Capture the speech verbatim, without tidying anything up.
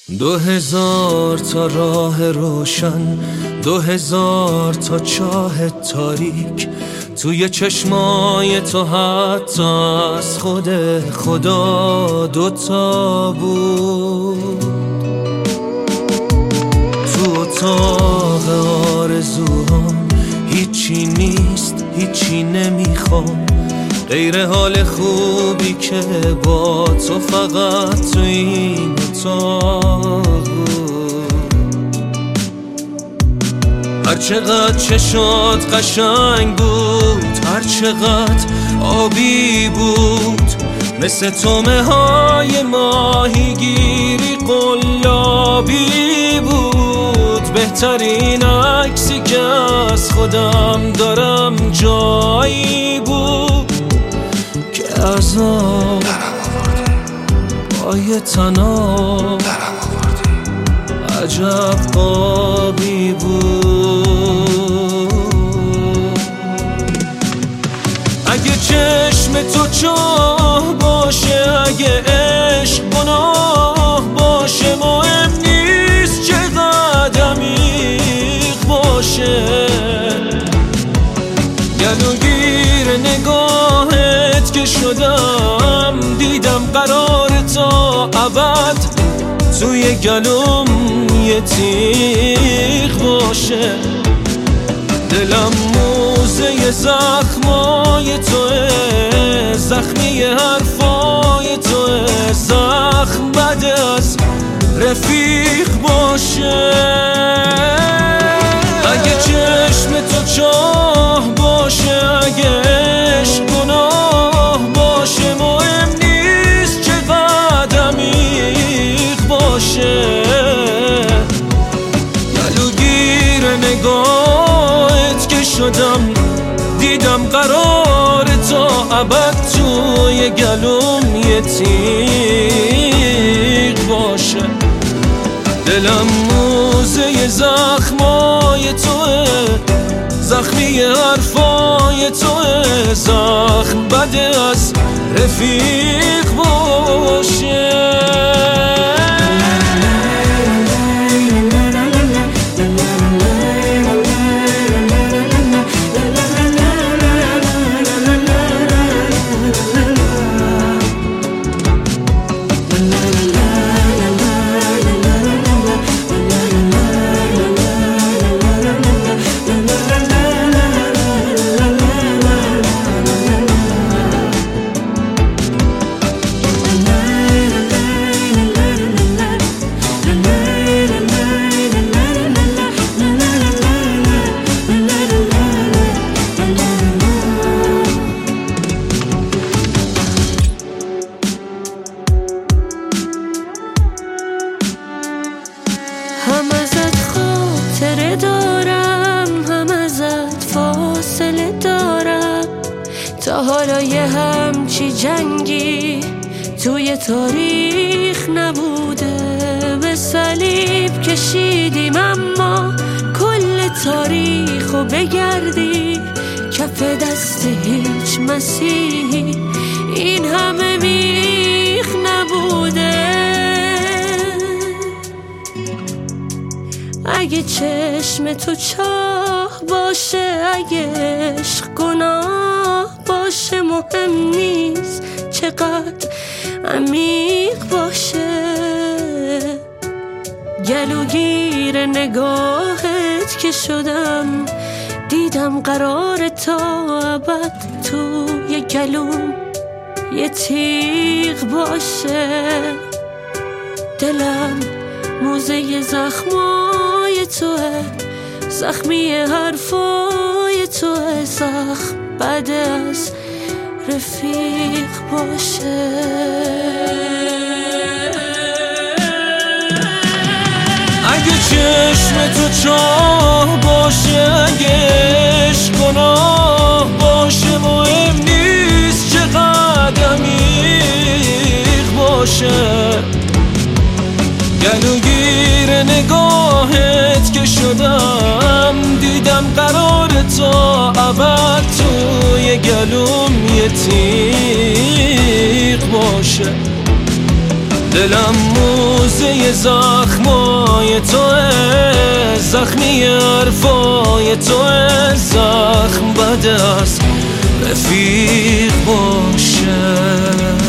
دو هزار تا راه روشن، دو هزار تا چاه تاریک، توی چشمای تو حتی از خود خدا دوتا بود. تو اتاق آرزوهام هیچی نیست، هیچی نمیخوام غیر حال خوبی که با تو فقط تو این اتاق بود. هر چقدر چشات قشنگ بود، هر چقدر آبی بود، مثل تومه های ماهیگیری قلابی بود. بهترین عکسی که از خودم دارم جایی بود که از آب پای تناب عجب قابی بود. اگه چشم تو چاه باشه، اگه عشق گناه باشه، مهم نیست چقدر عمیق باشه. گلوگیر نگاهت که شدم، دیدم قرار تا ابد توی گلوم یه تیغ باشه. دلم موزه زخمای توه، زخمی حرفای توه، زخم بد از رفیق باشه. اگه چشم تو چاه باشه، اگه عشق گناه باشه، مهم نیست چقدر عمیق باشه. گلوگیر نگاهت که شدم، دیدم قرار تا ابد توی گلوم یه تیغ باشه. دلم موزه زخمای توه، زخمی حرفای توه، زخم بده از رفیق باشه. هم ازت خاطره دارم، هم ازت فاصله دارم. تا حالا یه همچی جنگی توی تاریخ نبوده. به صلیب کشیدیم اما کل تاریخو بگردی، کف دست هیچ مسیحی این همه میخ نبوده. اگه چشم تو چاه باشه، اگه عشق گناه باشه، مهم نیست چقدر عمیق باشه. گلوگیر نگاهت که شدم، دیدم قرار تا ابد توی گلوم یه تیغ باشه. دلم موزه زخمای توه، زخمی حرفای توه، زخم بد از رفیق باشه. اگه چشم تو چاه باشه، اگه عشق گناه باشه، مهم نیست چقدر عمیق باشه. گلوگیر نگاهت که شدم، دیدم قرار تا ابد توی گلوم یه تیغ باشه. دلم موزه زخمای تو، زخمی حرفای تو، زخم بد است رفیق باشه.